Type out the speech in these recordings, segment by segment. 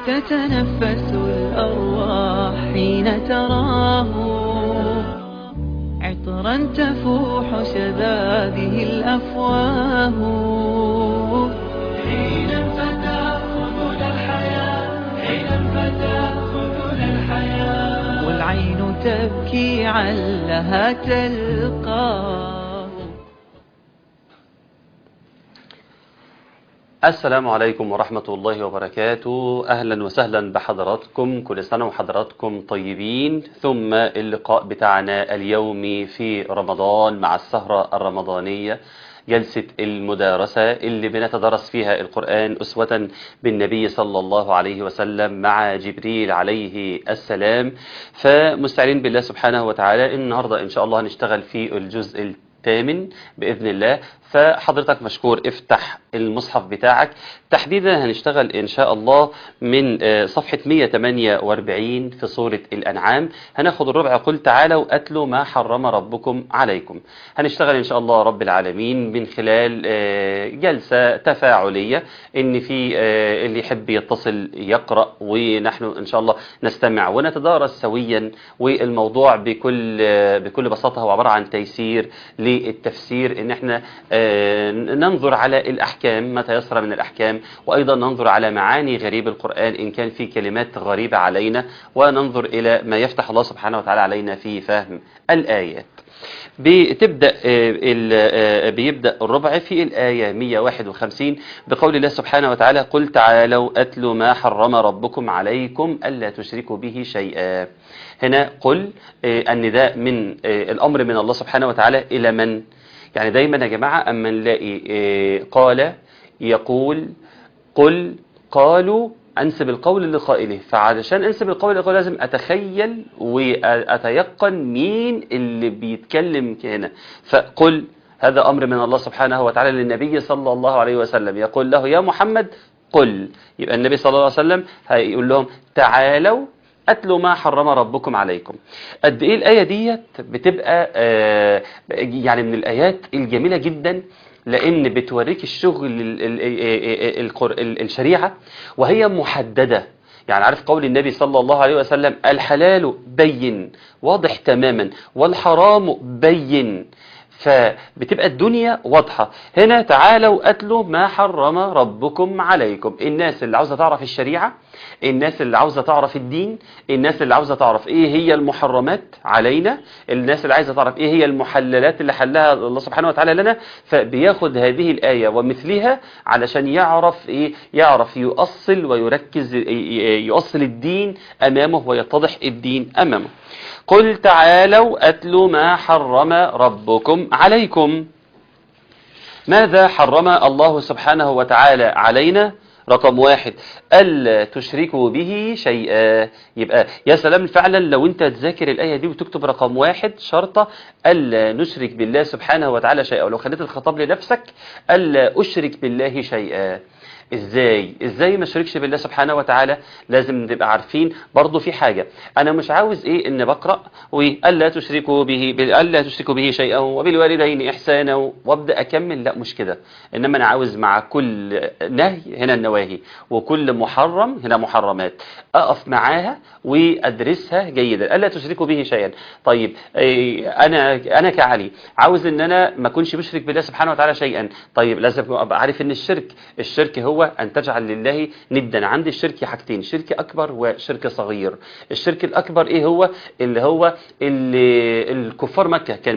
تتنفس الأرواح حين تراه عطرا تفوح شذاذه الأفواه. حين فتأخذنا الحياة، حين فتأخذنا الحياة، والعين تبكي علها تلقاه. السلام عليكم ورحمة الله وبركاته. أهلا وسهلا بحضراتكم، كل سنة وحضراتكم طيبين. ثم اللقاء بتاعنا اليومي في رمضان مع السهرة الرمضانية، جلسة المدارسة اللي بنتدرس فيها القرآن أسوة بالنبي صلى الله عليه وسلم مع جبريل عليه السلام. فمستعين بالله سبحانه وتعالى النهاردة إن شاء الله هنشتغل في الجزء الثامن بإذن الله. فحضرتك مشكور افتح المصحف بتاعك، تحديدا هنشتغل إن شاء الله من صفحة 148 في سورة الأنعام. هناخد الربع قل تعالوا أتلوا ما حرم ربكم عليكم. هنشتغل إن شاء الله رب العالمين من خلال جلسة تفاعلية، إن في اللي يحب يتصل يقرأ، ونحن إن شاء الله نستمع ونتدارس سويا. والموضوع بكل بساطة هو عبارة عن تيسير للتفسير، إن احنا ننظر على الأحكام ما تيسر من الأحكام، وأيضا ننظر على معاني غريب القرآن إن كان في كلمات غريبة علينا، وننظر إلى ما يفتح الله سبحانه وتعالى علينا في فهم الآيات. بيبدأ الربع في الآية 151 بقول الله سبحانه وتعالى قل تعالوا أتلوا ما حرم ربكم عليكم ألا تشركوا به شيئا. هنا قل النداء من الأمر من الله سبحانه وتعالى إلى من؟ يعني دايما يا جماعة أما نلاقي قال، يقول، قل، قالوا، أنسب القول لقائله. فعلشان أنسب القول لقائله لازم أتخيل وأتيقن مين اللي بيتكلم هنا. فقل هذا أمر من الله سبحانه وتعالى للنبي صلى الله عليه وسلم، يقول له يا محمد قل. يبقى النبي صلى الله عليه وسلم هيقول لهم تعالوا أتلوا ما حرم ربكم عليكم. قد إيه الآية ديت بتبقى يعني من الآيات الجميلة جدا، لأن بتوريك الشغل الشريعة وهي محددة. يعني عارف قول النبي صلى الله عليه وسلم الحلال بين واضح تماما والحرام بين، فبتبقى الدنيا واضحة. هنا تعالوا أتلوا ما حرم ربكم عليكم. الناس اللي عاوزة تعرف الشريعة، الناس اللي عاوزة تعرف الدين، الناس اللي عاوزة تعرف ايه هي المحرمات علينا، الناس اللي عايزة تعرف ايه هي المحللات اللي حلها الله سبحانه وتعالى لنا، فبياخد هذه الآية ومثلها علشان يعرف ايه، يعرف يؤصل ويركز، يؤصل الدين أمامه ويتضح الدين أمامه. قل تعالوا أتلوا ما حرم ربكم عليكم. ماذا حرم الله سبحانه وتعالى علينا؟ رقم واحد ألا تشركوا به شيئا. يبقى يا سلام فعلا لو انت تذاكر الآية دي وتكتب رقم واحد شرطة ألا نشرك بالله سبحانه وتعالى شيئا، ولو خليت الخطاب لنفسك ألا أشرك بالله شيئا. ازاي ما اشركش بالله سبحانه وتعالى؟ لازم نبقى عارفين برضو في حاجة، انا مش عاوز ايه ان بقرأ والا تشركوا به شيئا وبالوالدين احسانا وابدا اكمل، لا مش كده. انما انا عاوز مع كل نهي هنا النواهي، وكل محرم هنا محرمات، اقف معاها وادرسها جيدا. الا تشركوا به شيئا. طيب انا كعلي عاوز ان انا ما اكونش بشرك بالله سبحانه وتعالى شيئا. طيب لازم ابقى عارف ان الشرك هو أن تجعل لله ندا. عندي الشرك حاجتين، شرك أكبر وشرك صغير. الشرك الأكبر إيه هو؟ اللي الكفار مكة كان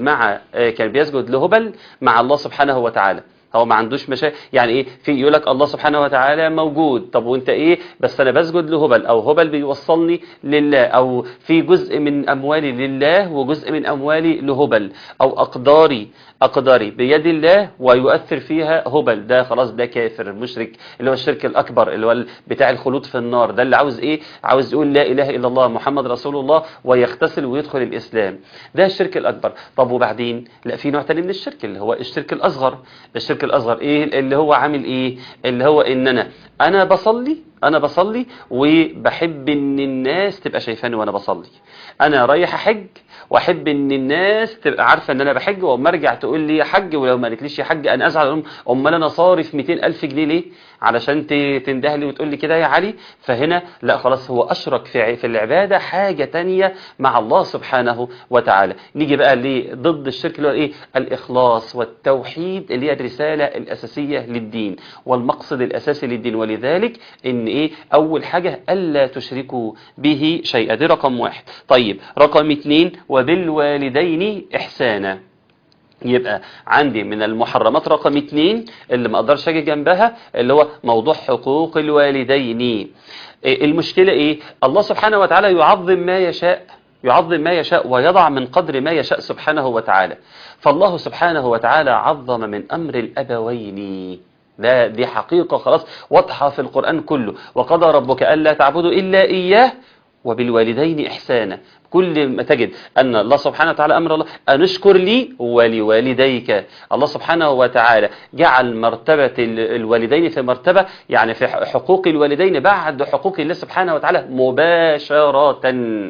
بيسجد لهبل مع الله سبحانه وتعالى. هو ما عندوش مشاكل، يعني ايه في يقول لك الله سبحانه وتعالى موجود، طب وانت ايه بس انا بسجد لهبل، او هبل بيوصلني لله، او في جزء من اموالي لله وجزء من اموالي لهبل، او اقداري بيد الله ويؤثر فيها هبل. ده خلاص ده كافر مشرك، اللي هو الشرك الاكبر اللي هو بتاع الخلود في النار. ده اللي عاوز ايه، عاوز يقول لا اله الا الله محمد رسول الله ويغتسل ويدخل الاسلام. ده الشرك الاكبر. طب وبعدين لا، في نوع تاني من الشرك اللي هو الشرك الاصغر. الشرك الاصغر ايه اللي هو عامل ايه؟ اللي هو ان انا بصلي أنا بصلي وبحب إن الناس تبقى شايفاني وأنا بصلي. أنا رايح أحج واحب ان الناس تبقى عارفه ان انا بحج، واما ارجع تقول لي يا حج، ولو ما قالتليش يا حج انا ازعل. امال انا صارف 200,000 جنيه ليه علشان تنده لي وتقول لي كده يا علي؟ فهنا لا، خلاص هو اشرك في العباده حاجه تانية مع الله سبحانه وتعالى. نيجي بقى ضد الشرك اللي هو ايه؟ الاخلاص والتوحيد، اللي هي الرساله الاساسيه للدين والمقصد الاساسي للدين. ولذلك ان ايه؟ اول حاجه الا تشركوا به شيئا، دي رقم 1. طيب رقم 2 وبالوالدين إحسانا. يبقى عندي من المحرمات رقم 2 اللي ما اقدرش اجي جنبها، اللي هو موضوع حقوق الوالدين. المشكلة ايه؟ الله سبحانه وتعالى يعظم ما يشاء، يعظم ما يشاء ويضع من قدر ما يشاء سبحانه وتعالى. فالله سبحانه وتعالى عظم من أمر الأبوين، دي حقيقة خلاص واضحة في القرآن كله. وقضى ربك ألا تعبدوا إلا إياه وبالوالدين إحسانا. كل ما تجد أن الله سبحانه وتعالى أمر الله أن اشكر لي ولوالديك. الله سبحانه وتعالى جعل مرتبة الوالدين في مرتبة، يعني في حقوق الوالدين بعد حقوق الله سبحانه وتعالى مباشرة.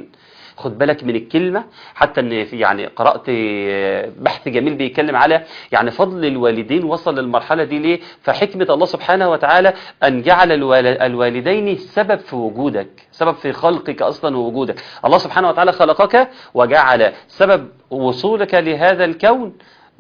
خد بالك من الكلمة، حتى ان يعني قرأت بحث جميل بيتكلم على يعني فضل الوالدين وصل للمرحلة دي ليه. فحكمة الله سبحانه وتعالى أن جعل الوالدين سبب في وجودك، سبب في خلقك أصلا ووجودك. الله سبحانه وتعالى خلقك وجعل سبب وصولك لهذا الكون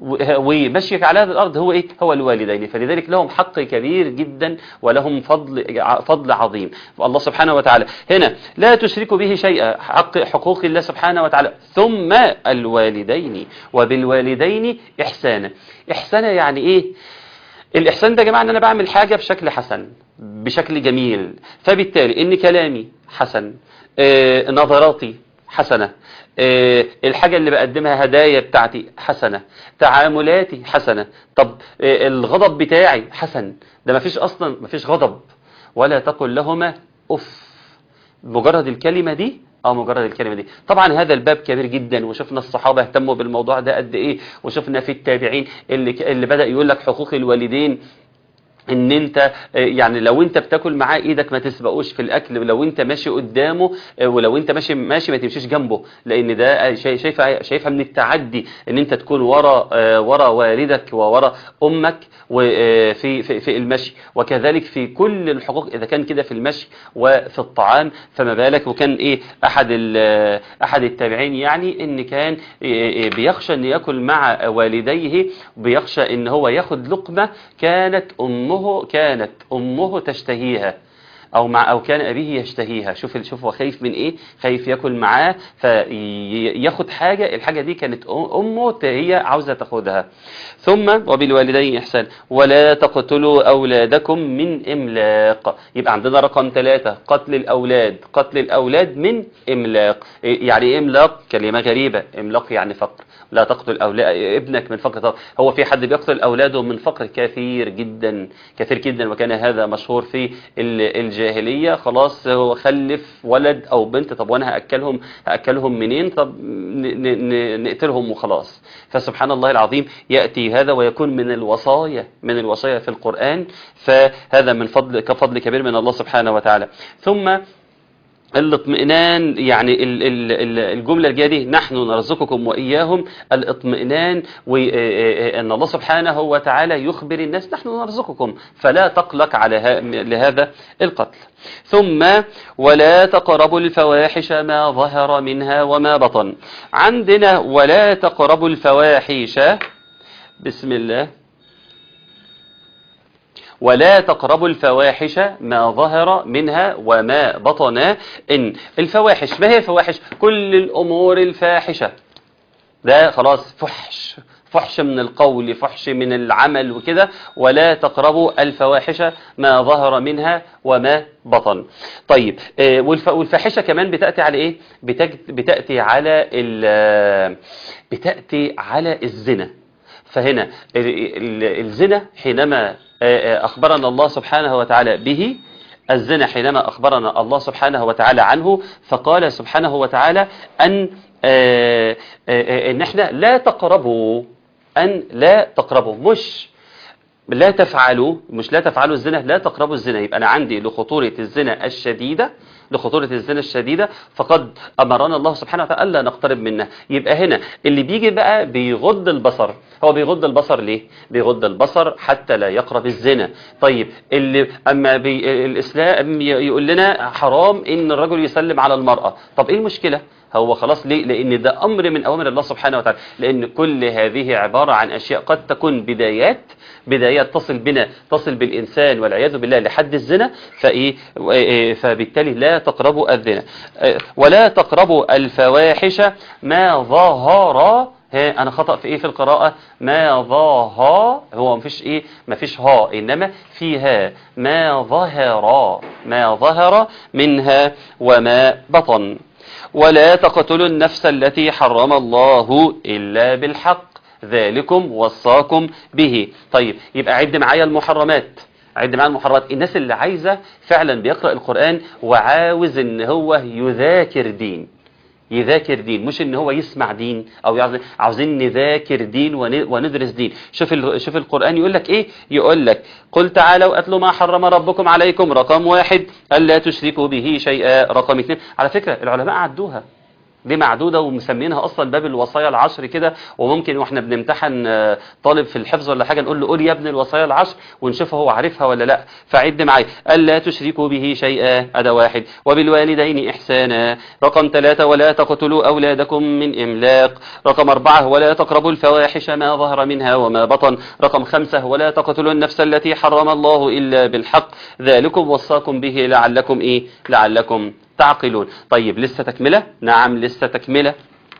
ومشيك على هذه الأرض هو إيه؟ هو الوالدين. فلذلك لهم حق كبير جدا ولهم فضل عظيم. الله سبحانه وتعالى هنا لا تشركوا به شيئا، حقوق الله سبحانه وتعالى. ثم الوالدين وبالوالدين إحسانا. إحسانا يعني إيه؟ الإحسان ده يا جماعة أن أنا بعمل حاجة بشكل حسن، بشكل جميل، فبالتالي إن كلامي حسن، نظراتي حسنة، الحاجة اللي بقدمها هدايا بتاعتي حسنة، تعاملاتي حسنة. طب الغضب بتاعي حسن، ده مفيش أصلا مفيش غضب. ولا تقل لهما أف. مجرد الكلمة دي مجرد الكلمة دي. طبعا هذا الباب كبير جدا، وشفنا الصحابة اهتموا بالموضوع ده قد ايه، وشفنا في التابعين اللي بدأ يقول لك حقوق الوالدين ان انت يعني لو انت بتاكل معاه ايدك ما تسبقوش في الاكل، لو انت ماشي قدامه ولو انت ماشي ما تمشيش جنبه، لان ده شايفها من التعدي ان انت تكون ورا والدك وورا امك وفي المشي. وكذلك في كل الحقوق اذا كان كده في المشي وفي الطعام، فما بالك. وكان ايه احد التابعين يعني ان كان بيخشى ان ياكل مع والديه، بيخشى ان هو ياخد لقمة كانت أمه تشتهيها أو كان أبيه يشتهيها. شوف هو خايف من إيه؟ خايف يأكل معاه فياخد حاجة، الحاجة دي كانت أمه هي عاوزة تاخدها. ثم وبالوالدين إحسان ولا تقتلوا أولادكم من إملاق. يبقى عندنا رقم 3 قتل الأولاد من إملاق. يعني إيه إملاق؟ كلمة غريبة. إملاق يعني فقر. لا تقتل ابنك من فقر. هو في حد بيقتل أولاده من فقر؟ كثير جدا كثير جدا. وكان هذا مشهور في الجاهلية. خلاص هو خلف ولد أو بنت، طب وأنا هأكلهم منين؟ طب نقتلهم وخلاص. فسبحان الله العظيم يأتي هذا ويكون من الوصايا في القرآن. فهذا من كفضل كبير من الله سبحانه وتعالى. ثم الاطمئنان، يعني الجملة الجاية دي نحن نرزقكم وإياهم. الاطمئنان وأن الله سبحانه وتعالى يخبر الناس نحن نرزقكم فلا تقلق لهذا القتل. ثم ولا تقربوا الفواحش ما ظهر منها وما بطن. عندنا ولا تقربوا الفواحش، بسم الله، ولا تقربوا الفواحش ما ظهر منها وما بطن. إن الفواحش، ما هي الفواحش؟ كل الأمور الفاحشة، ده خلاص فحش من القول، فحش من العمل وكده. ولا تقربوا الفواحش ما ظهر منها وما بطن. طيب والفاحشة كمان بتأتي على إيه؟ بتأتي على الزنا. فهنا الزنا حينما أخبرنا الله سبحانه وتعالى به، الزنا حينما أخبرنا الله سبحانه وتعالى عنه، فقال سبحانه وتعالى إن إحنا لا تقربوا، مش لا تفعلوا، مش لا تفعلوا الزنا، لا تقربوا الزنا. يبقى أنا عندي لخطورة الزنا الشديدة، لخطورة الزنا الشديدة، فقد أمرنا الله سبحانه وتعالى ألا نقترب منها. يبقى هنا اللي بيجي بقى بيغض البصر، هو بيغض البصر ليه؟ بيغض البصر حتى لا يقرب الزنا. طيب اللي أما الإسلام يقول لنا حرام إن الرجل يسلم على المرأة، طب إيه المشكلة؟ هو خلاص ليه؟ لأن ده أمر من أوامر الله سبحانه وتعالى، لأن كل هذه عبارة عن أشياء قد تكون بدايات تصل بالإنسان والعياذ بالله لحد الزنا. فبالتالي لا تقربوا الزنا، ولا تقربوا الفواحش ما ظهر. أنا خطأ في في القراءة، ما ظهر، هو مفيش ها، إنما فيها ما ظهر منها وما بطن. ولا تقتلوا النفس التي حرم الله إلا بالحق ذلكم وصاكم به. طيب يبقى عد معايا المحرمات. الناس اللي عايزة فعلا بيقرأ القرآن وعاوز ان هو يذاكر دين، مش ان هو يسمع دين، او عاوزين نذاكر دين وندرس دين. شوف القرآن يقول لك ايه؟ يقول لك قل تعالوا اتلوا ما حرم ربكم عليكم، رقم 1 الا تشركوا به شيئا، رقم 2. على فكرة العلماء عدوها دي معدودة ومسمينها أصلا باب الوصايا العشر كده، وممكن واحنا بنمتحن طالب في الحفظ ولا حاجة نقول له قول يا ابن الوصايا العشر ونشوف هو عارفها ولا لا. فعد معي، ألا تشركوا به شيئا، هذا 1. وبالوالدين إحسانا، رقم 3 ولا تقتلوا أولادكم من إملاق، رقم 4 ولا تقربوا الفواحش ما ظهر منها وما بطن، رقم 5 ولا تقتلوا النفس التي حرم الله إلا بالحق ذلكم وصاكم به لعلكم تعقلون. طيب لسه تكملة؟ نعم لسه تكملة.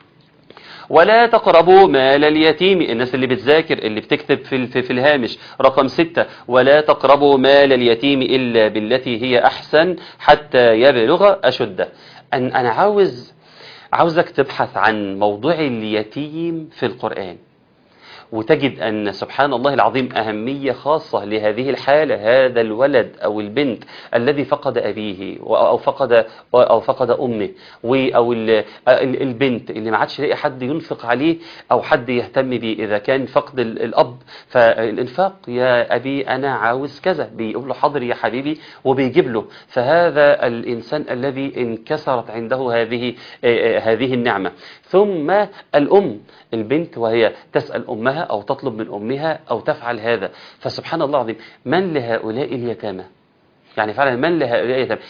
ولا تقربوا مال اليتيم، الناس اللي بتذاكر اللي بتكتب في الهامش، رقم 6 ولا تقربوا مال اليتيم إلا بالتي هي أحسن حتى يبلغ أشده. أنا عاوزك تبحث عن موضوع اليتيم في القرآن، وتجد أن سبحان الله العظيم أهمية خاصة لهذه الحالة، هذا الولد أو البنت الذي فقد أبيه أو فقد أمه، أو البنت اللي ما عادش لاقي حد ينفق عليه أو حد يهتم به. إذا كان فقد الأب فالإنفاق، يا أبي أنا عاوز كذا، بيقول له حاضر يا حبيبي وبيجيب له. فهذا الإنسان الذي انكسرت عنده هذه النعمة. ثم الأم، البنت وهي تسأل أمها أو تطلب من أمها أو تفعل هذا. فسبحان الله العظيم، من لهؤلاء اليتامى؟ يعني فعلا من لهؤلاء اليتامى؟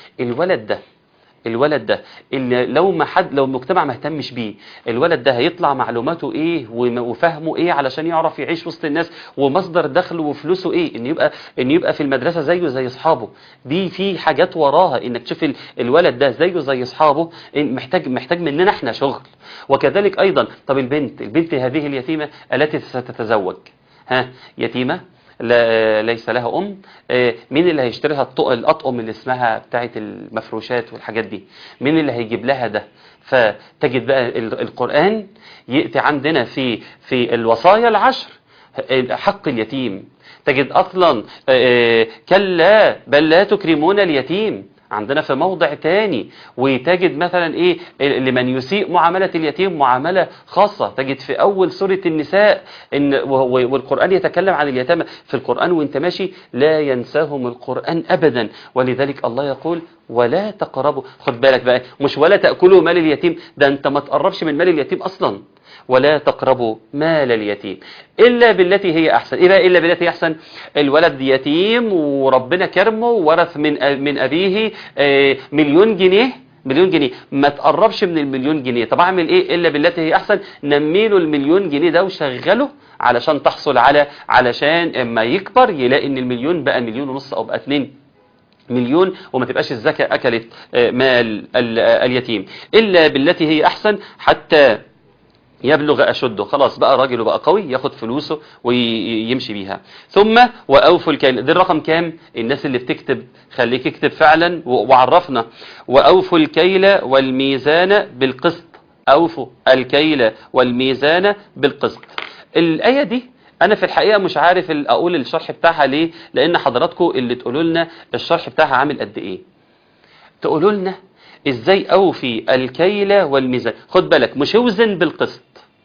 الولد ده اللي لو المجتمع ما اهتمش بيه، الولد ده هيطلع معلوماته ايه وفهمه ايه علشان يعرف يعيش وسط الناس، ومصدر دخله وفلوسه ايه، ان يبقى في المدرسة زيه زي اصحابه. دي في حاجات وراها، انك تشوف الولد ده زيه زي اصحابه، محتاج مننا احنا شغل. وكذلك ايضا طب البنت هذه اليتيمة التي ستتزوج، يتيمة ليس لها أم، مين اللي هيشتريها الأطقم اللي اسمها بتاعت المفروشات والحاجات دي؟ مين اللي هيجيب لها ده؟ فتجد بقى القرآن يأتي عندنا في الوصايا العشر حق اليتيم. تجد أصلا كلا بل لا تكرمون اليتيم عندنا في موضع تاني. وتجد مثلا لمن يسيء معاملة اليتيم معاملة خاصة، تجد في أول سورة النساء والقرآن يتكلم عن اليتامى في القرآن وانت ماشي، لا ينساهم القرآن أبدا. ولذلك الله يقول ولا تقربوا، خد بالك بقى، مش ولا تأكلوا مال اليتيم، ده انت ما تقربش من مال اليتيم أصلا. ولا تقربوا مال اليتيم إلا بالتي هي أحسن. إيه بقى إلا بالتي هي أحسن؟ الولد يتيم وربنا كرمه ورث من أبيه مليون جنيه، ما تقربش من المليون جنيه. طب أعمل إيه؟ إلا بالتي هي أحسن، نميله المليون جنيه ده وشغله علشان تحصل علشان اما يكبر يلاقي إن المليون بقى 1.5 مليون أو بقى 2 مليون، وما تبقاش الزكاة أكلت مال اليتيم. إلا بالتي هي أحسن حتى يبلغ أشده، خلاص بقى راجل وبقى قوي ياخد فلوسه ويمشي بيها. ثم وأوفوا الكيل، ده الرقم كام؟ الناس اللي بتكتب خليك اكتب فعلا وعرفنا. وأوفوا الكيل والميزان بالقسط، أوفوا الكيل والميزان بالقسط. الآية دي أنا في الحقيقة مش عارف أقول الشرح بتاعها ليه، لأن حضراتكم اللي تقولوا لنا الشرح بتاعها عامل قد إيه، تقولوا لنا إزاي أوفي الكيل والميزان. خد بالك، مش اوزن بالقسط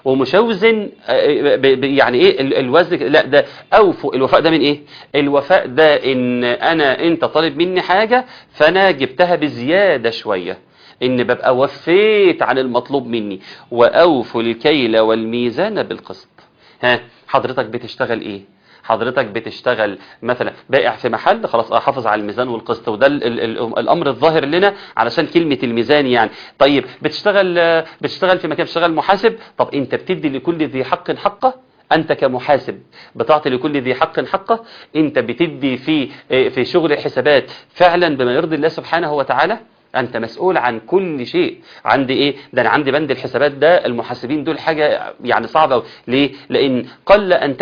ومش هوزن يعني ايه الوزن، لا ده اوفوا. الوفاء ده من ايه؟ الوفاء ده ان انت طالب مني حاجة فانا جبتها بزيادة شوية، ان ببقى وفيت عن المطلوب مني. واوفوا الكيل والميزان بالقسط. ها حضرتك بتشتغل ايه؟ حضرتك بتشتغل مثلا بائع في محل، خلاص حافظ على الميزان والقسط، وده الامر الظاهر لنا علشان كلمة الميزان يعني. طيب بتشتغل في مكان، بتشتغل محاسب، طب انت بتدي لكل ذي حق حقه؟ انت كمحاسب بتعطي لكل ذي حق حقه؟ انت بتدي في شغل الحسابات فعلا بما يرضي الله سبحانه وتعالى؟ انت مسؤول عن كل شيء. عندي ايه ده؟ انا عندي بند الحسابات ده، المحاسبين دول حاجة يعني صعبة. ليه؟ لان قل ان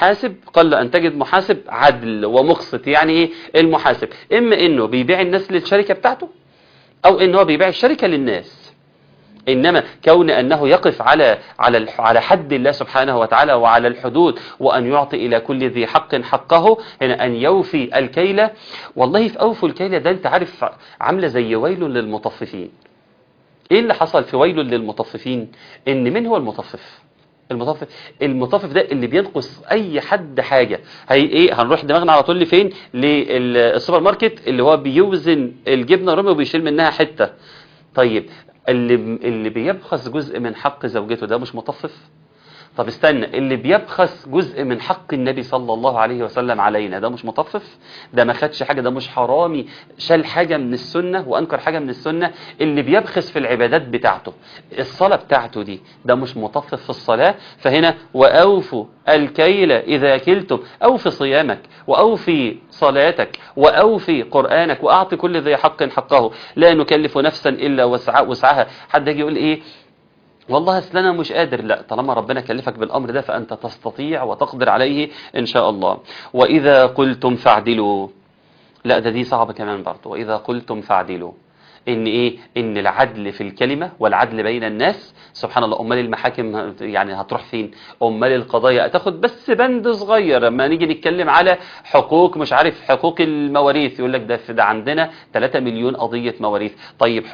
تجد محاسب عدل ومقسط. يعني ايه المحاسب؟ اما انه بيبيع الناس للشركة بتاعته، او انه هو بيبيع الشركة للناس. إنما كون أنه يقف على حد الله سبحانه وتعالى وعلى الحدود، وأن يعطي إلى كل ذي حق حقه، هنا أن يوفي الكيل. والله في أوفوا الكيل ده أنت عارف عاملة زي ويل للمطففين. إيه اللي حصل في ويل للمطففين؟ إن من هو المطفف؟ المطفف ده اللي بينقص اي حد حاجة. هي ايه؟ هنروح دماغنا على طول لفين؟ للسوبر ماركت اللي هو بيوزن الجبنة الرومي وبيشيل منها حتة. طيب اللي بيبخس جزء من حق زوجته ده مش مطفف؟ طب استنى، اللي بيبخس جزء من حق النبي صلى الله عليه وسلم علينا ده مش مطفف؟ ده ما خدش حاجة، ده مش حرامي شال حاجة من السنة وأنكر حاجة من السنة؟ اللي بيبخس في العبادات بتاعته، الصلاة بتاعته دي، ده مش مطفف في الصلاة؟ فهنا وأوفوا الكيل إذا كلتم، أوفي صيامك وأوفي صلاتك وأوفي قرآنك وأعطي كل ذي حق حقه، لا نكلف نفسا إلا وسعها. حد يجي يقول إيه والله اصل انا مش قادر، لا، طالما ربنا كلفك بالامر ده فانت تستطيع وتقدر عليه ان شاء الله. واذا قلتم فاعدلوا، لا ده دي صعبة كمان برضه. واذا قلتم فاعدلوا، ان ايه؟ ان العدل في الكلمة والعدل بين الناس. سبحان الله، امال المحاكم يعني هتروح فين؟ امال القضايا هتاخد بس بند صغير. لما نيجي نتكلم على حقوق، مش عارف، حقوق المواريث، يقول لك ده عندنا 3 مليون قضية مواريث. طيب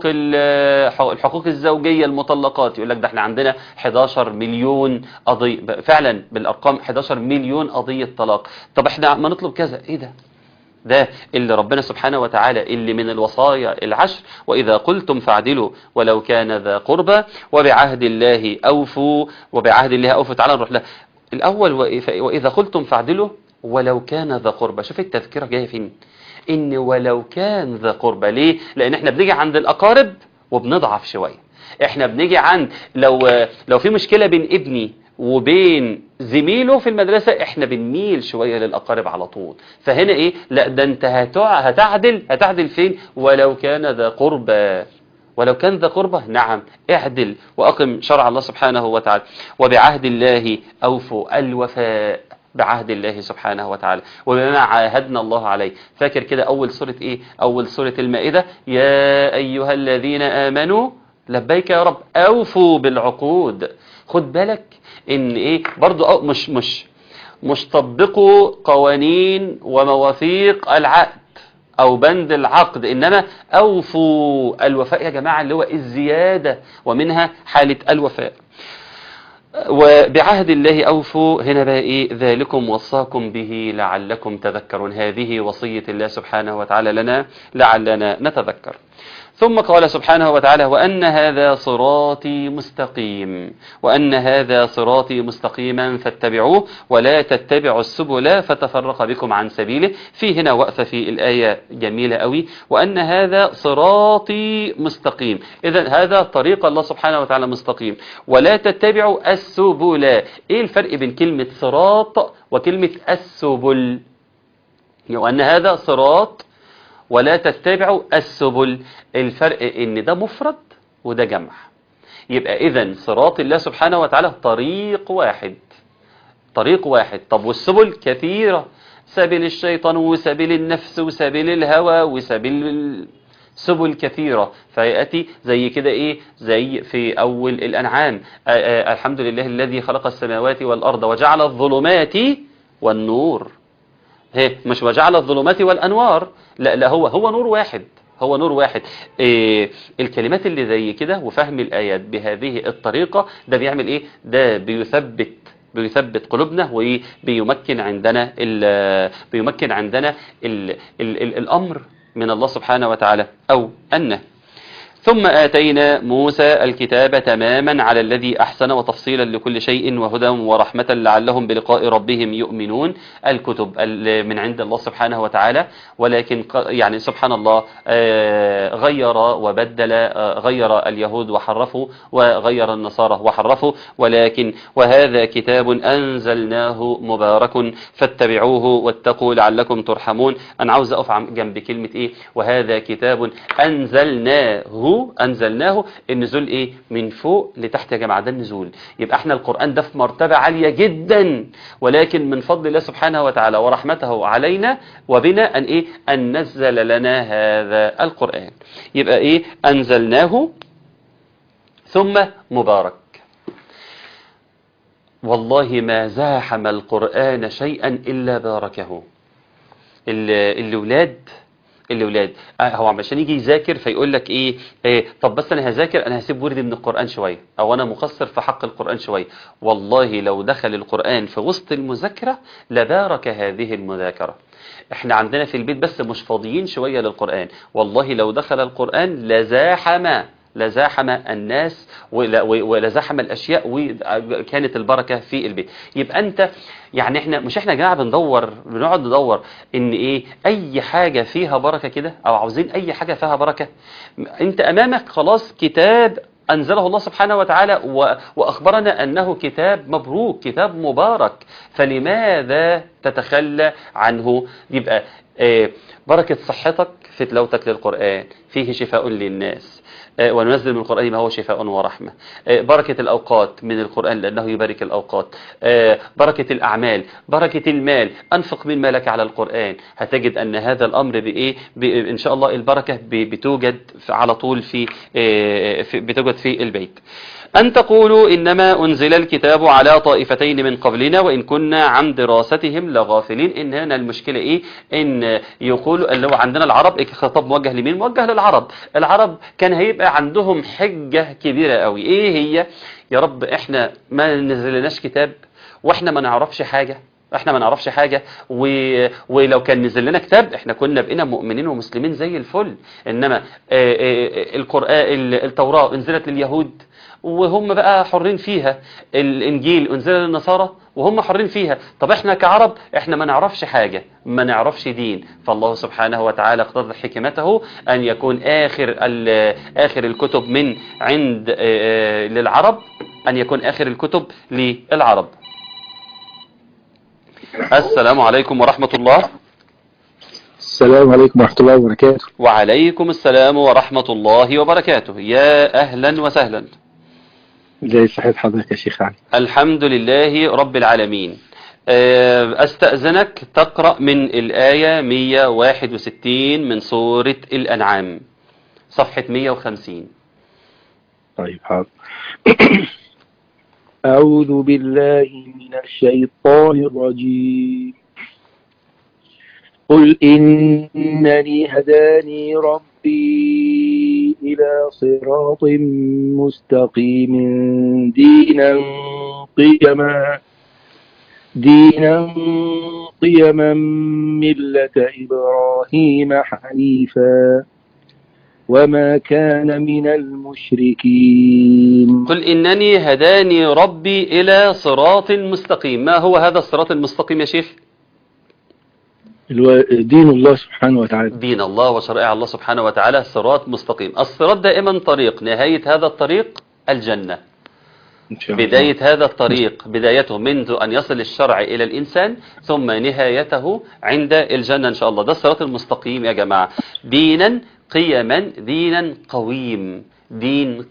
الحقوق الزوجية، المطلقات، يقول لك ده احنا عندنا 11 مليون قضية. فعلا بالارقام 11 مليون قضية طلاق. طب احنا ما نطلب كذا، ايه ده اللي ربنا سبحانه وتعالى اللي من الوصايا العشر. وإذا قلتم فاعدلوا ولو كان ذا قربى وبعهد الله أوفوا. تعالى نروح له الأول. وإذا قلتم فاعدلوا ولو كان ذا قربى. شوف التذكرة جاية فين؟ إن ولو كان ذا قربى. ليه؟ لأن احنا بنيجي عند الأقارب وبنضعف شوية. احنا بنيجي عند لو في مشكلة بين ابني وبين زميله في المدرسة، احنا بنميل شوية للأقارب على طول. فهنا ايه؟ لا ده انت هتعدل فين؟ ولو كان ذا قربى، نعم اعدل وأقم شرع الله سبحانه وتعالى. وبعهد الله أوفوا، الوفاء بعهد الله سبحانه وتعالى وبما عاهدنا الله عليه. فاكر كده أول سورة ايه؟ أول سورة المائدة، يا أيها الذين آمنوا لبيك يا رب أوفوا بالعقود. خد بالك ان ايه برضو مش طبقوا قوانين ومواثيق العقد او بند العقد، انما اوفوا الوفاء يا جماعة اللي هو الزيادة، ومنها حالة الوفاء. وبعهد الله أوفوا، هنا بقى إيه؟ ذلكم وصاكم به لعلكم تذكرون. هذه وصية الله سبحانه وتعالى لنا لعلنا نتذكر. ثم قال سبحانه وتعالى وأن هذا صراطي مستقيما فاتبعوه ولا تتبعوا السبل فتفرق بكم عن سبيله. في هنا وقفة في الآية جميلة قوي، وأن هذا صراطي مستقيم. إذن هذا طريق الله سبحانه وتعالى مستقيم. ولا تتبعوا السبل. إيه الفرق بين كلمة صراط وكلمة السبل؟ وأن هذا صراط ولا تتبعوا السبل. الفرق ان ده مفرد وده جمع. يبقى اذن صراط الله سبحانه وتعالى طريق واحد. طب والسبل كثيرة، سبيل الشيطان وسبيل النفس وسبيل الهوى وسبيل سبل كثيرة. فيأتي زي كده ايه؟ زي في اول الانعام، الحمد لله الذي خلق السماوات والارض وجعل الظلمات والنور. مش وجعل الظلمات والأنوار، لا هو نور واحد. هو نور واحد. الكلمات اللي زي كده وفهم الآيات بهذه الطريقة ده بيعمل ايه؟ ده بيثبت قلوبنا وبيمكن عندنا الأمر من الله سبحانه وتعالى أو النهي. ثم آتينا موسى الكتاب تماما على الذي أحسن وتفصيلا لكل شيء وهدى ورحمة لعلهم بلقاء ربهم يؤمنون. الكتب من عند الله سبحانه وتعالى، ولكن يعني سبحان الله غير وبدل، غير اليهود وحرفوا وغير النصارى وحرفوا، ولكن وهذا كتاب أنزلناه مبارك فاتبعوه واتقوا لعلكم ترحمون. أنا عاوز أقف جنب كلمة إيه؟ وهذا كتاب أنزلناه. النزول ايه؟ من فوق لتحت يا جماعه، ده النزول. يبقى احنا القرآن ده في مرتبة عالية جدا، ولكن من فضل الله سبحانه وتعالى ورحمته علينا وبنا ان نزل لنا هذا القرآن. يبقى ايه؟ انزلناه ثم مبارك. والله ما زاحم القرآن شيئا الا باركه. الأولاد هو عشان يجي يذاكر فيقول لك إيه طب بس أنا هذاكر، أنا هسيب وردي من القرآن شوية، أو أنا مقصر في حق القرآن شوية. والله لو دخل القرآن في وسط المذاكرة لبارك هذه المذاكرة. احنا عندنا في البيت بس مش فاضيين شوية للقرآن. والله لو دخل القرآن لزاحم الناس ولزاحم الأشياء، وكانت البركة في البيت. يبقى أنت يعني احنا يا جماعة بنقعد ندور ان اي حاجة فيها بركة كده، او عاوزين اي حاجة فيها بركة. انت امامك خلاص كتاب أنزله الله سبحانه وتعالى وأخبرنا أنه كتاب مبروك، كتاب مبارك، فلماذا تتخلى عنه؟ يبقى بركة صحتك في تلاوتك للقرآن، فيه شفاء للناس، وننزل من القرآن ما هو شفاء ورحمة. بركة الأوقات من القرآن لأنه يبارك الأوقات. بركة الأعمال، بركة المال، أنفق من مالك على القرآن. هتجد أن هذا الأمر إن شاء الله البركة بتوجد على طول بتوجد في البيت. أن تقولوا إنما أنزل الكتاب على طائفتين من قبلنا وإن كنا عن دراستهم لغافلين. إن هنا المشكلة إن يقولوا اللي هو عندنا العرب، خطاب موجه لمين؟ موجه للعرب. العرب كان هيبقى عندهم حجة كبيرة قوي. هي؟ يا رب إحنا ما نزلناش كتاب وإحنا ما نعرفش حاجة، ولو كان نزل لنا كتاب احنا كنا بقينا مؤمنين ومسلمين زي الفل. إنما القرآن التوراة انزلت لليهود وهم بقى حرين فيها، الإنجيل انزل للنصارى وهم حرين فيها. طب احنا كعرب احنا ما نعرفش حاجة، ما نعرفش دين. فالله سبحانه وتعالى اقتضى حكمته أن يكون آخر الكتب من عند للعرب، أن يكون آخر الكتب للعرب. السلام عليكم ورحمة الله. السلام عليكم ورحمة الله وبركاته. وعليكم السلام ورحمة الله وبركاته. يا أهلا وسهلا. ازي صحة حضرتك يا شيخ علي؟ الحمد لله رب العالمين. أستأذنك تقرأ من الآية 161 من سورة الأنعام، صفحة 150. طيب حاضر. أعوذ بالله من الشيطان الرجيم. قل إنني هداني ربي إلى صراط مستقيم دينا قيما ملة إبراهيم حنيفا وما كان من المشركين. قل إنني هداني ربي إلى صراط مستقيم. ما هو هذا الصراط المستقيم يا شيخ؟ دين الله سبحانه وتعالى. دين الله وشرائع الله سبحانه وتعالى صراط مستقيم. الصراط دائما طريق، نهاية هذا الطريق الجنة. بداية هذا الطريق بدايته منذ أن يصل الشرع إلى الإنسان ثم نهايته عند الجنة إن شاء الله. ده الصراط المستقيم يا جماعة. دينا قيما، دينا قويم، دين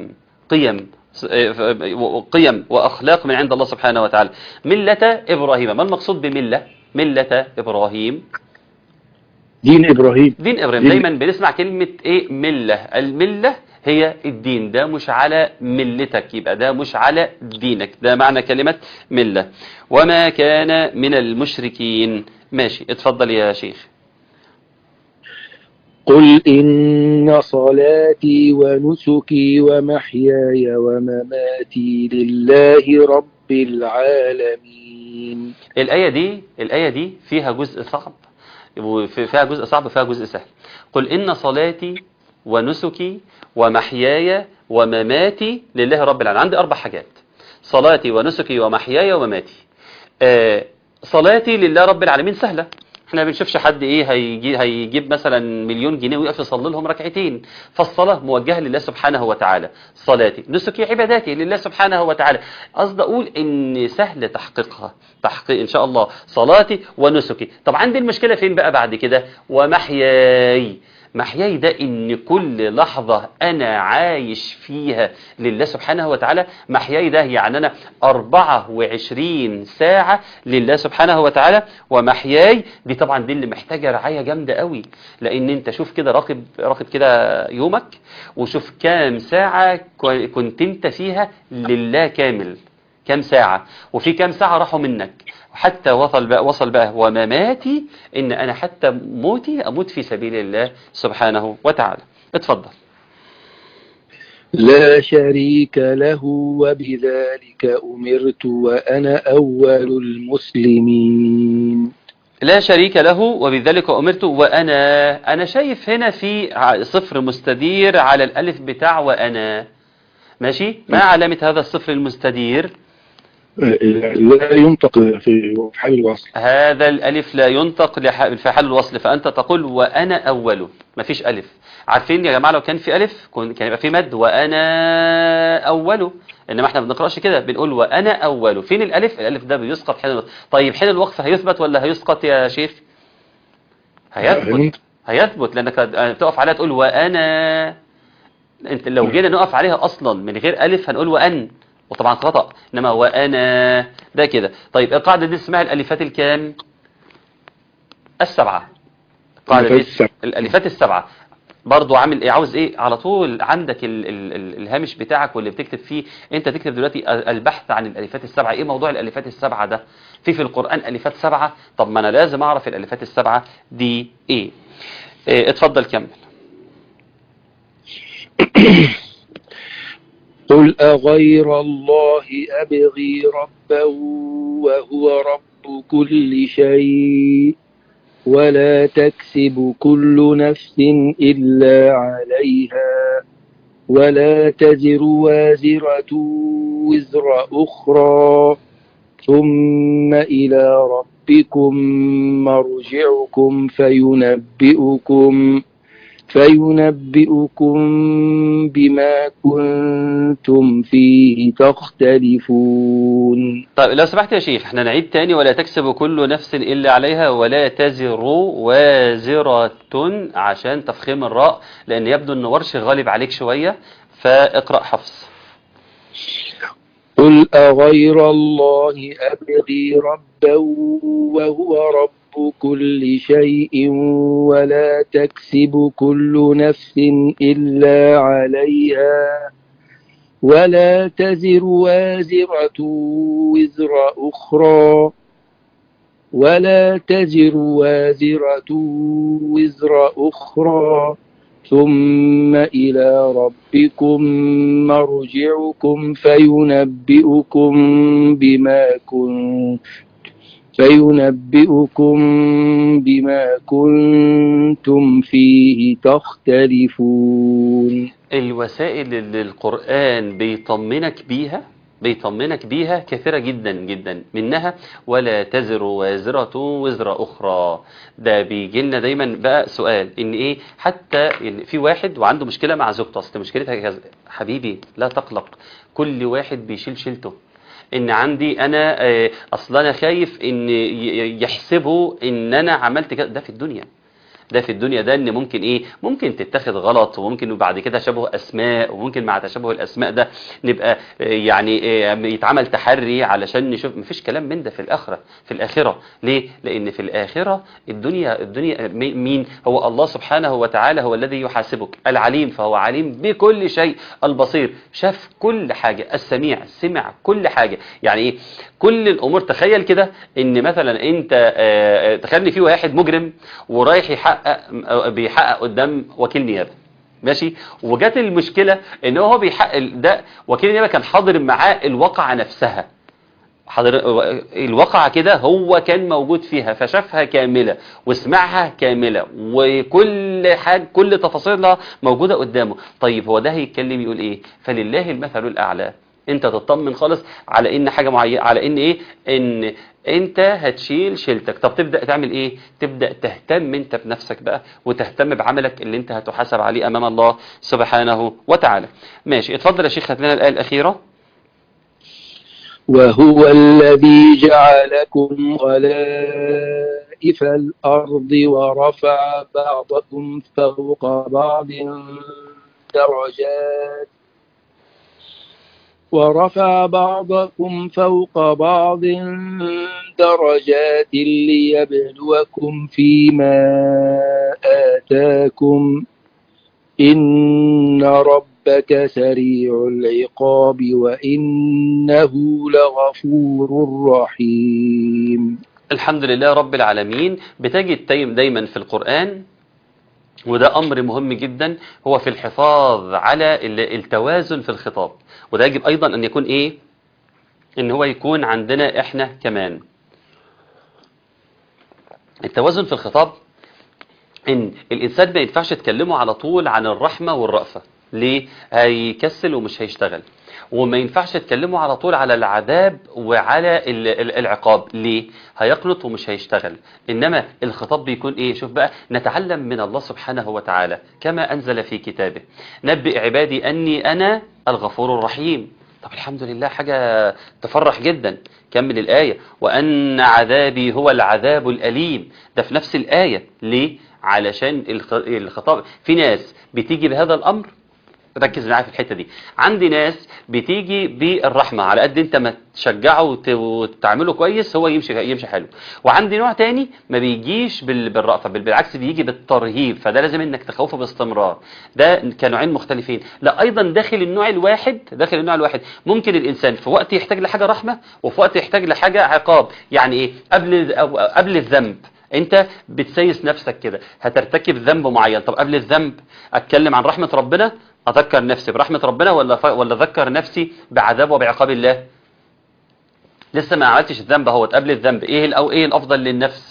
قيم وأخلاق من عند الله سبحانه وتعالى. ملة إبراهيم. ما المقصود بملة؟ ملة إبراهيم، دين إبراهيم. دايما بنسمع كلمة ملة. الملة هي الدين، ده مش على ملتك، يبقى ده مش على دينك، ده معنى كلمة ملة. وما كان من المشركين. ماشي، اتفضل يا شيخ. قل إن صلاتي ونسكي ومحياي ومماتي لله رب العالمين. الآية دي فيها جزء صعب وفيها جزء صعب وفيها جزء سهل. قل إن صلاتي ونسكي ومحياي ومماتي لله رب العالمين. عندي 4 حاجات: صلاتي ونسكي ومحياي ومماتي. صلاتي لله رب العالمين سهلة، احنا ما بنشوفش حد هيجيب مثلا مليون جنيه ويقف يصلي لهم ركعتين، فالصلاة موجهة لله سبحانه وتعالى. صلاتي نسكي عباداتي لله سبحانه وتعالى. قصد اقول ان سهل تحقيقها، تحقيق ان شاء الله صلاتي ونسكي. طب عندي المشكلة فين بقى بعد كده؟ ومحياي. محياي ده ان كل لحظة انا عايش فيها لله سبحانه وتعالى. محياي ده يعني انا 24 ساعة لله سبحانه وتعالى. ومحياي دي طبعا دي اللي محتاجة رعاية جامدة قوي، لان انت شوف كده راقب كده يومك وشوف كام ساعة كنت انت فيها لله كامل، كام ساعة، وفي كام ساعة راحوا منك. حتى وصل بقى ومماتي، ان انا حتى موتي اموت في سبيل الله سبحانه وتعالى. اتفضل. لا شريك له وبذلك أمرت وأنا أول المسلمين. لا شريك له وبذلك أمرت وأنا شايف هنا في صفر مستدير على الألف بتاع وأنا. ماشي، ما علامة هذا الصفر المستدير؟ لا ينطق في حال الوصل. هذا الألف لا ينطق في حال الوصل، فأنت تقول وأنا أوله. ما فيش ألف. عارفين يا جماعة لو كان في ألف كان يبقى في مد وأنا أوله، إنما احنا ما بنقرأش كده، بنقول وأنا أوله. فين الألف؟ الألف ده بيسقط حين الوقف. طيب حين الوقف هيثبت ولا هيسقط يا شيخ؟ هيثبت لأنك بتقف عليها تقول وأنا. انت لو جينا نقف عليها أصلا من غير ألف هنقول وأن، وطبعا خطأ، إنما وأنا ده كده. طيب القاعدة دي اسمها الألفات الكام؟ 7. القاعدة دي الألفات 7. برضو عامل ايه؟ عاوز ايه؟ على طول عندك الهامش بتاعك واللي بتكتب فيه. انت تكتب دلوقتي البحث عن الألفات 7. ايه موضوع الألفات 7 ده؟ في القرآن ألفات 7. طب ما انا لازم اعرف الألفات 7 دي ايه. اتفضل كمل. قل أغير الله أبغي ربا وهو رب كل شيء ولا تكسب كل نفس إلا عليها ولا تزر وازرة وزر أخرى ثم إلى ربكم مرجعكم فينبئكم بما كنتم فيه تختلفون. طيب لو سمحت يا شيخ احنا نعيد تاني. ولا تكسب كل نفس إلا عليها ولا تزر وازرة، عشان تفخيم الراء، لأن يبدو أن ورش غالب عليك شوية، فاقرأ حفص. قل أغير الله أبغي ربا وهو رب كل شيء ولا تكسب كل نفس إلا عليها ولا تزر وازرة وزر أخرى ثم إلى ربكم مرجعكم فينبئكم بما كنتم فيه تختلفون. الوسائل اللي القرآن بيطمنك بيها كثيرة جدا جدا، منها ولا تزر وازرة وزر أخرى. ده بيجي لنا دايما بقى سؤال إن إيه، حتى إن في واحد وعنده مشكلة مع زوجته، أصل مشكلتها كذا. حبيبي لا تقلق، كل واحد بيشيل شيلته. ان عندي انا اصلا انا خايف ان يحسبوا ان انا عملت كده. ده في الدنيا ده ان ممكن ايه، ممكن تتخذ غلط، وممكن بعد كده تشابه اسماء، وممكن مع تشابه الاسماء ده نبقى يعني يتعمل تحري علشان نشوف. مفيش كلام من ده في الاخره. ليه؟ لان في الاخره الدنيا مين هو؟ الله سبحانه وتعالى هو الذي يحاسبك. العليم فهو عليم بكل شيء. البصير شاف كل حاجه. السميع سمع كل حاجه. يعني ايه كل الامور؟ تخيل كده ان مثلا انت تخيل ان في واحد مجرم ورايح يحقق بيحقق قدام وكيل نيابه، ماشي، وجات المشكله ان هو بيحقق ده، وكيل النيابه كان حاضر معاه الواقعه نفسها، حضر الواقعة كده هو كان موجود فيها، فشافها كاملة وسمعها كاملة وكل حاجة كل تفاصيلها موجودة قدامه. طيب هو ده هيتكلم يقول ايه؟ فلله المثل الأعلى. انت تطمن خالص على ان حاجة معينة، على ان ايه؟ ان انت هتشيل شيلتك. طب تبدأ تعمل ايه؟ تبدأ تهتم انت بنفسك بقى، وتهتم بعملك اللي انت هتحاسب عليه امام الله سبحانه وتعالى. ماشي، اتفضل يا شيخ، هات لنا الآية الأخيرة. وهو الذي جعلكم خلائف الأرض ورفع بعضكم فوق بعض درجات ليبلوكم فيما آتاكم إن ربك سريع العقاب وإنه لغفور رحيم. الحمد لله رب العالمين. بتجد دايما في القرآن، وده أمر مهم جدا، هو في الحفاظ على التوازن في الخطاب. وده يجب أيضا أن يكون إيه؟ إن هو يكون عندنا إحنا كمان التوازن في الخطاب. إن الإنسان ما ينفعش تكلمه على طول عن الرحمة والرأفة، ليه؟ هيكسل ومش هيشتغل. وما ينفعش تكلمه على طول على العذاب وعلى العقاب، ليه؟ هيقنط ومش هيشتغل. إنما الخطاب بيكون إيه؟ شوف بقى، نتعلم من الله سبحانه وتعالى كما أنزل في كتابه: نبئ عبادي أني أنا الغفور الرحيم. طب الحمد لله، حاجة تفرح جدا. كمل الآية: وأن عذابي هو العذاب الأليم. ده في نفس الآية. ليه؟ علشان الخطاب في ناس بتيجي بهذا الأمر، ركز معايا في الحتة دي. عندي ناس بتيجي بالرحمة، على قد انت ما تشجعه وتعمله كويس هو يمشي حلو. وعندي نوع تاني ما بيجيش بالرأفة، بالعكس بيجي بالترهيب، فده لازم انك تخوفه باستمرار. ده كنوعين مختلفين. لا، ايضا داخل النوع الواحد ممكن الانسان في وقت يحتاج لحاجة رحمة، وفي وقت يحتاج لحاجة عقاب. يعني ايه؟ قبل الذنب انت بتسيس نفسك كده، هترتكب ذنب معين. طب قبل الذنب اتكلم عن رحمة ربنا، اذكر نفسي برحمة ربنا ولا اذكر نفسي بعذاب وبعقاب الله؟ لسه ما عملتش الذنب اهوت. قبل الذنب ايه الافضل للنفس؟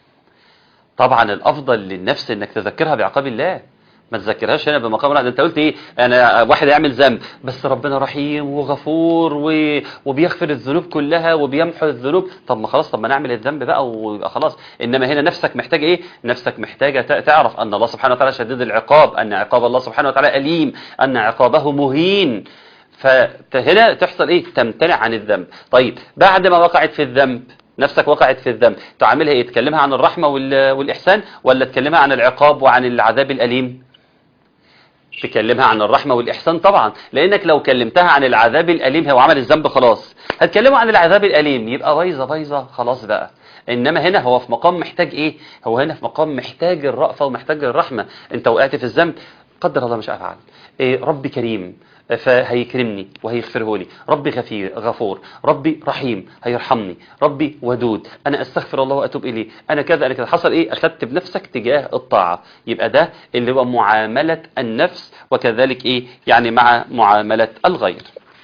طبعا الافضل للنفس انك تذكرها بعقاب الله، ما تذكرهاش هنا بمقام ده انت قلت ايه؟ انا واحد يعمل ذنب بس ربنا رحيم وغفور وبيغفر الذنوب كلها وبيمحو الذنوب. طب ما خلاص، طب ما نعمل الذنب بقى ويبقى خلاص. انما هنا نفسك محتاجه ايه؟ نفسك محتاجه تعرف ان الله سبحانه وتعالى شديد العقاب، ان عقاب الله سبحانه وتعالى أليم، ان عقابه مهين. فهنا تحصل ايه؟ تمتنع عن الذنب. طيب بعد ما وقعت في الذنب، نفسك وقعت في الذنب، تعملها ايه؟ تكلمها عن الرحمة والإحسان، ولا تكلمها عن العقاب وعن العذاب الأليم؟ تكلمها عن الرحمة والإحسان طبعا، لأنك لو كلمتها عن العذاب الأليم هو عمل الذنب خلاص، هتكلمه عن العذاب الأليم يبقى بايظة خلاص بقى. إنما هنا هو في مقام محتاج إيه؟ هو هنا في مقام محتاج الرأفة ومحتاج الرحمة. أنت وقعت في الذنب، قدر الله مش أفعل، إيه؟ ربي كريم فهيكرمني وهيغفره لي، ربي غفور، ربي رحيم هيرحمني، ربي ودود، أنا أستغفر الله وأتوب إليه، أنا كذا حصل إيه؟ أخذت بنفسك تجاه الطاعة. يبقى ده اللي هو معاملة النفس، وكذلك إيه؟ يعني مع معاملة الغير.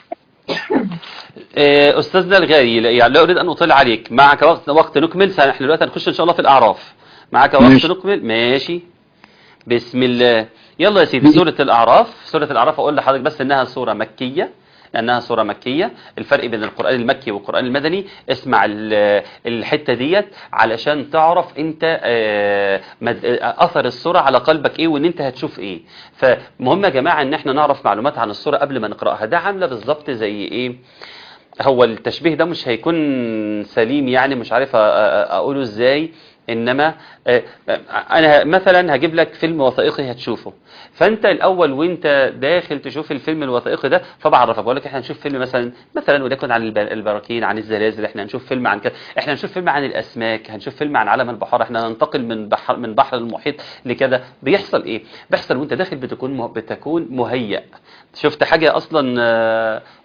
أستاذنا الغالي، يعني لا أريد أن أطيل عليك، معك وقت نكمل. احنا دلوقتي هنخش إن شاء الله في الأعراف. معك وقت نكمل؟ ماشي، بسم الله. يلا يا سيدي، سورة الأعراف أقول لحضرتك بس إنها سورة مكية، الفرق بين القرآن المكي والقرآن المدني. اسمع الحتة ديت علشان تعرف انت اثر السورة على قلبك ايه، وان انت هتشوف ايه. فمهم يا جماعة ان احنا نعرف معلومات عن السورة قبل ما نقرأها. ده عاملة بالظبط زي ايه؟ هو التشبيه ده مش هيكون سليم، يعني مش عارف اقوله ازاي. انما انا مثلا هجيب لك فيلم وثائقي هتشوفه، فانت الاول وانت داخل تشوف الفيلم الوثائقي ده فبعرفك، بقول لك احنا هنشوف فيلم مثلا وليكن عن البراكين، عن الزلازل، احنا هنشوف فيلم عن كذا، احنا هنشوف فيلم عن الاسماك، هنشوف فيلم عن عالم البحار، احنا هننتقل من بحر المحيط لكذا. بيحصل ايه؟ بيحصل وانت داخل بتكون مهيأ. شفت حاجة اصلا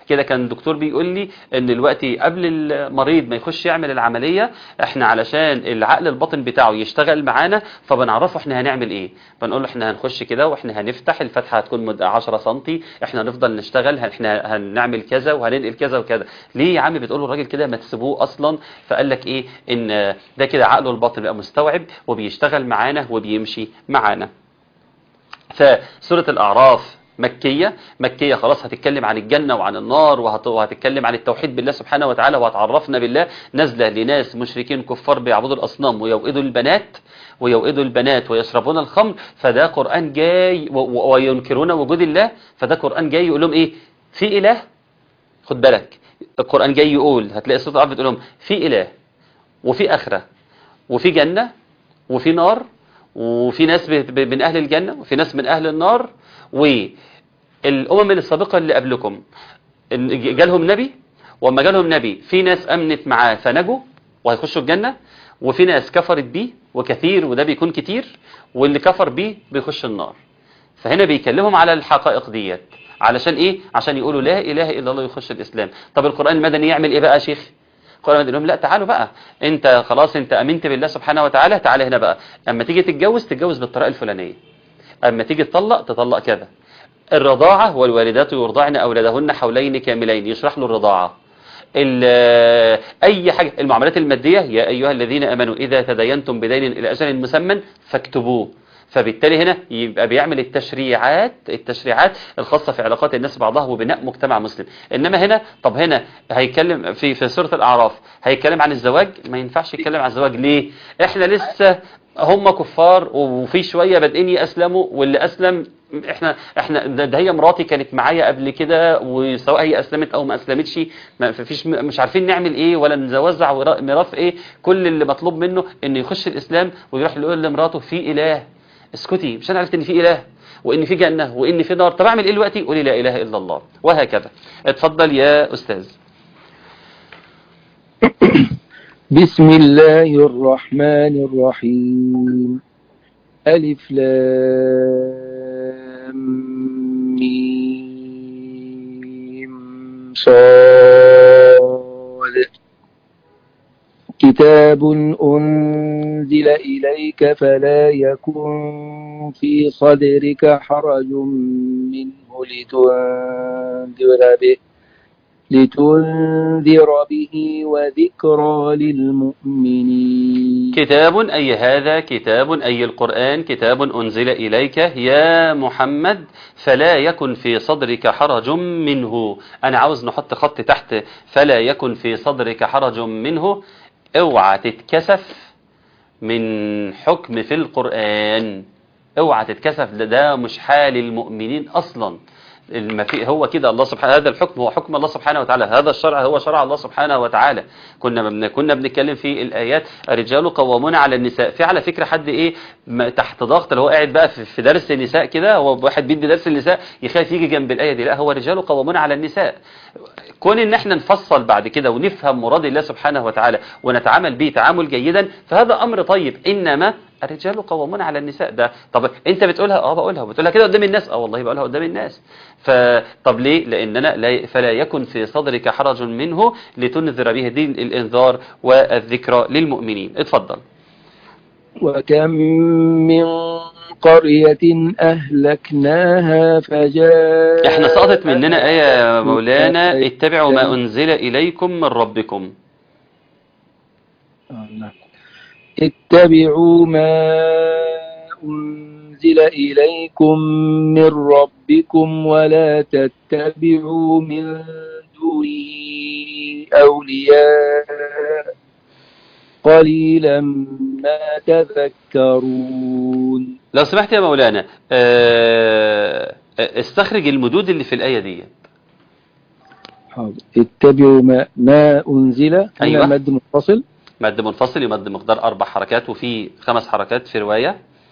كده كان الدكتور بيقول لي ان دلوقتي قبل المريض ما يخش يعمل العملية، احنا علشان العقل الباطن بتاعه يشتغل معانا فبنعرفه احنا هنعمل ايه. بنقول له احنا هنخش كده واحنا هنفتح الفتحة هتكون 10 سنتي، احنا هنفضل نشتغل، احنا هنعمل كذا وهننقل كذا وكذا. ليه يا عم بتقول له الراجل كده ما تسيبوه اصلا؟ فقال لك ايه، ان ده كده عقله الباطن بقى مستوعب وبيشتغل معانا وبيمشي معانا. فسورة الأعراف مكية خلاص، هتتكلم عن الجنة وعن النار وهتتكلم عن التوحيد بالله سبحانه وتعالى وهتعرفنا بالله. نازلة لناس مشركين كفار بيعبدوا الأصنام ويوئدوا البنات ويشربون الخمر، فده قرآن جاي وينكرون وجود الله، فده قرآن جاي يقول لهم ايه؟ في إله. خد بالك القرآن جاي يقول، هتلاقي سورة الأعراف بتقول لهم في إله وفي آخرة وفي جنة وفي نار، وفي ناس من أهل الجنة وفي ناس من أهل النار، والأمم السابقة اللي قبلكم جالهم نبي، وما جالهم نبي في ناس أمنت معاه فنجوا وهيخشوا الجنة، وفي ناس كفرت بيه وكثير، وده بيكون كتير، واللي كفر بيه بيخش النار. فهنا بيكلمهم على الحقائق ديت علشان ايه؟ عشان يقولوا لا اله الا الله يخش الاسلام. طب القرآن المدني يعمل ايه بقى يا شيخ؟ القرآن المدني لهم لا تعالوا بقى، انت خلاص انت امنت بالله سبحانه وتعالى، تعالى هنا بقى، اما تيجي تتجوز بالطريقه الفلانيه، اما تيجي تطلق كذا. الرضاعه والوالدات يرضعن اولادهن حولين كاملين، يشرح له الرضاعه. اي حاجه، المعاملات الماديه، يا ايها الذين امنوا اذا تداينتم بدين الى اجل مسمى فاكتبوه. فبالتالي هنا يبقى بيعمل التشريعات الخاصة في علاقات الناس بعضها وبناء مجتمع مسلم. إنما هنا، طب هنا هيتكلم في سورة الأعراف هيتكلم عن الزواج، ما ينفعش يتكلم عن الزواج. ليه؟ احنا لسه هم كفار وفي شوية بادئين يسلموا، واللي أسلم احنا ده هي مراتي كانت معايا قبل كده، وسواء هي اسلمت او ما اسلمتش ما فيش، مش عارفين نعمل ايه ولا نوزع ميراث ايه. كل اللي مطلوب منه انه يخش الاسلام ويروح يقول لمراته في اله. اسكتي، مش انا عرفت ان في اله وان في جنه وان في نار، طب اعمل ايه دلوقتي؟ قولي لا اله الا الله. وهكذا. اتفضل يا استاذ. بسم الله الرحمن الرحيم. ألف لام ميم صاد. كتاب أنزل إليك فلا يكن في صدرك حرج منه لتنذر به وذكرى للمؤمنين. كتاب أي هذا كتاب أي القرآن كتاب أنزل إليك يا محمد فلا يكن في صدرك حرج منه. أنا عاوز نحط خط تحت فلا يكن في صدرك حرج منه. اوعى تتكسف من حكم في القرآن، اوعى تتكسف، ده مش حال المؤمنين أصلا. هو كده الله سبحانه، هذا الحكم هو حكم الله سبحانه وتعالى، هذا الشرع هو شرع الله سبحانه وتعالى. كنا بنتكلم في الآيات الرجال قوامون على النساء. في على فكرة حد ايه تحت ضغط، اللي هو قاعد بقى في درس النساء كده، هو واحد بيدي درس النساء يخاف يجي جنب الآية دي، لا هو رجال قوامون على النساء. كون ان احنا نفصل بعد كده ونفهم مراد الله سبحانه وتعالى ونتعامل به تعامل جيدا، فهذا امر طيب. انما الرجال قوامون على النساء ده، طب انت بتقولها؟ بتقولها كده قدام الناس؟ والله بقولها قدام الناس. فطب ليه؟ لاننا فلا يكن في صدرك حرج منه لتنذر به، دين الانذار والذكرى للمؤمنين. اتفضل. وكم من قرية أهلكناها فجاء. احنا سقطت مننا آية يا مولانا، اتبعوا ما أنزل إليكم من ربكم. اتبعوا ما أنزل إليكم من ربكم ولا تتبعوا من دونه أولياء قليلا ما تذكرون. لو سمحت يا مولانا استخرج المدود اللي في الآية دي. اتبعوا ما أنزل. أيوة. مد منفصل. مد منفصل يمد مقدار 4 حركات وفي 5 حركات في رواية.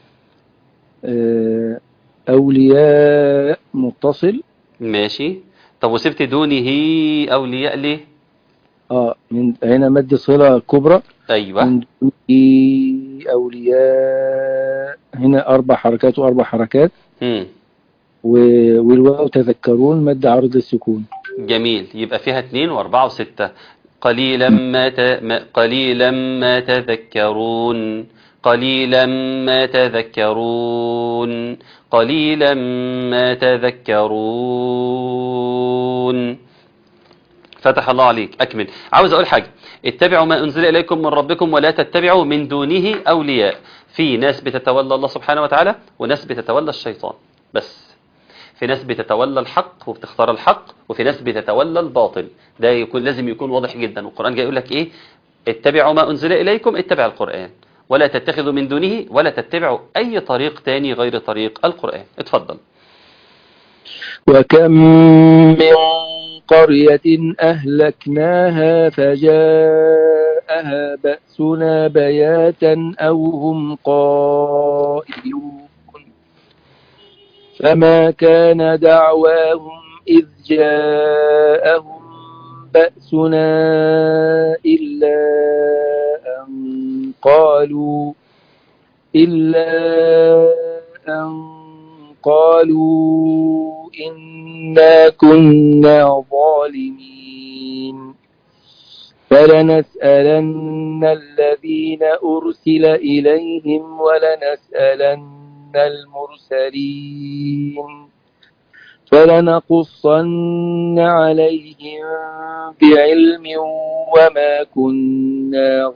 أولياء متصل. ماشي. طب وسبت دونه أولياء ليه؟ من هنا مد صلة كبرى. أيوة. من دونه أولياء، هنا 4 حركات و4 حركات. والواو تذكرون مد عرض السكون. جميل، يبقى فيها 2 و4 و6. قليلا ما تذكرون، قليلا ما تذكرون، قليلا ما تذكرون. فتح الله عليك. أكمل. عاوز أقول حاجة، اتبعوا ما أنزل إليكم من ربكم ولا تتبعوا من دونه أولياء. في ناس بتتولى الله سبحانه وتعالى وناس بتتولى الشيطان، بس في ناس بتتولى الحق وبتختار الحق، وفي ناس بتتولى الباطل. ده لازم يكون واضح جدا. والقرآن جاي يقول لك إيه؟ اتبعوا ما أنزل إليكم، اتبع القرآن، ولا تتخذوا من دونه، ولا تتبعوا أي طريق تاني غير طريق القرآن. اتفضل. وكم من قرية أهلكناها فجاءها بأسنا بياتا أو هم قائلون فما كان دعواهم إذ جاءهم بأسنا إلا أن قالوا إنا كنا ظالمين فلنسألن الذين أرسل إليهم ولنسألن المرسلين فلنقصن عليهم بعلم وما كنا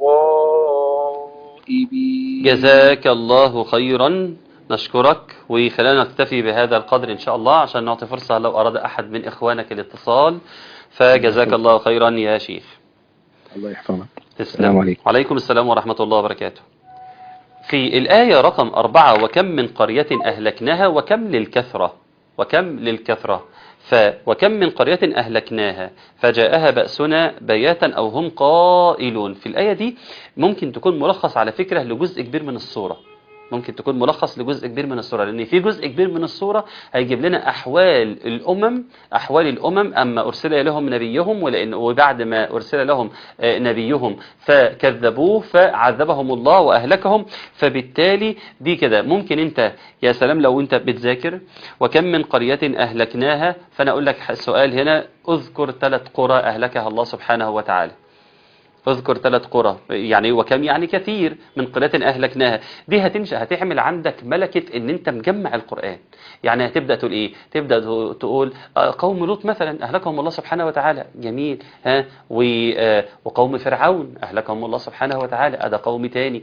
غائبين. جزاك الله خيرا، نشكرك، وخلينا نكتفي بهذا القدر إن شاء الله عشان نعطي فرصة لو أراد أحد من إخوانك الاتصال. فجزاك الله خيرا يا شيخ. الله يحفظك. السلام عليكم. وعليكم السلام ورحمة الله وبركاته. في الآية رقم 4 وكم من قرية أهلكناها، وكم للكثرة، وكم للكثرة. وكم من قرية أهلكناها فجاءها بأسنا بياتا أو هم قائلون. في الآية دي ممكن تكون ملخص على فكرة لجزء كبير من السورة، ممكن تكون ملخص لجزء كبير من السورة، لأن في جزء كبير من السورة هيجيب لنا أحوال الأمم أما أرسل لهم نبيهم، وبعد ما أرسل لهم نبيهم فكذبوه فعذبهم الله وأهلكهم. فبالتالي دي كده ممكن أنت يا سلام لو أنت بتذاكر وكم من قرية أهلكناها، فأنا أقول لك السؤال هنا، أذكر 3 قرى أهلكها الله سبحانه وتعالى. اذكر 3 قرى، يعني وكم يعني كثير من قرية أهلكناها. دي هتعمل عندك ملكة ان انت مجمع القرآن. يعني هتبدأ تقول ايه؟ تبدأ تقول قوم لوط مثلا أهلكهم الله سبحانه وتعالى، جميل. وقوم فرعون أهلكهم الله سبحانه وتعالى، هذا قوم تاني.